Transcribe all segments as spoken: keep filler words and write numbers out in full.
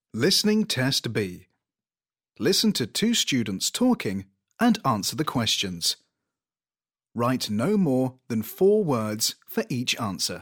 Listening Test B. Listen to two students talking and answer the questions. Write no more than four words for each answer.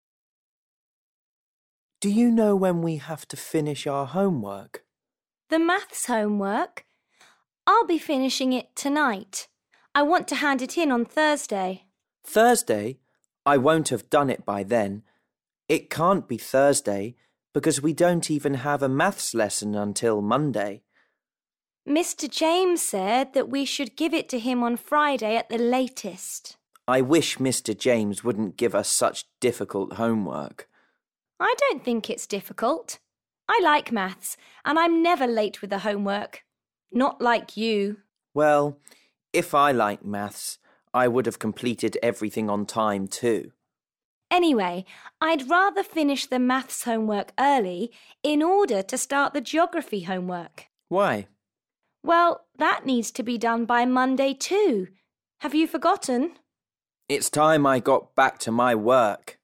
Do you know when we have to finish our homework? The maths homework? I'll be finishing it tonight. I want to hand it in on Thursday. Thursday? I won't have done it by then. It can't be Thursday because we don't even have a maths lesson until Monday. Mister James said that we should give it to him on Friday at the latest. I wish Mister James wouldn't give us such difficult homework. I don't think it's difficult. I like maths, and I'm never late with the homework. Not like you. Well, if I like maths, I would have completed everything on time too. Anyway, I'd rather finish the maths homework early in order to start the geography homework. Why? Well, that needs to be done by Monday too. Have you forgotten? It's time I got back to my work.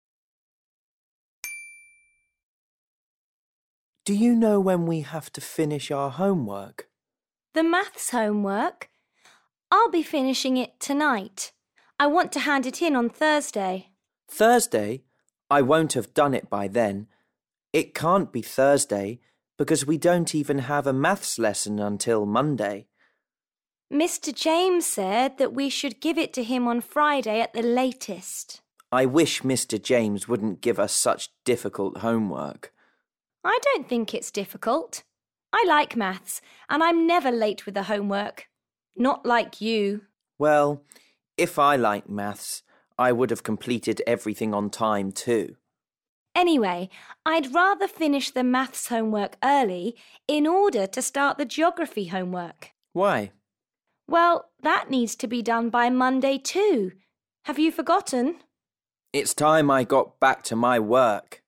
Do you know when we have to finish our homework? The maths homework? I'll be finishing it tonight. I want to hand it in on Thursday. Thursday? I won't have done it by then. It can't be Thursday because we don't even have a maths lesson until Monday. Mister James said that we should give it to him on Friday at the latest. I wish Mister James wouldn't give us such difficult homework. I don't think it's difficult. I like maths, and I'm never late with the homework. Not like you. Well, if I like maths, I would have completed everything on time too. Anyway, I'd rather finish the maths homework early in order to start the geography homework. Why? Well, that needs to be done by Monday too. Have you forgotten? It's time I got back to my work.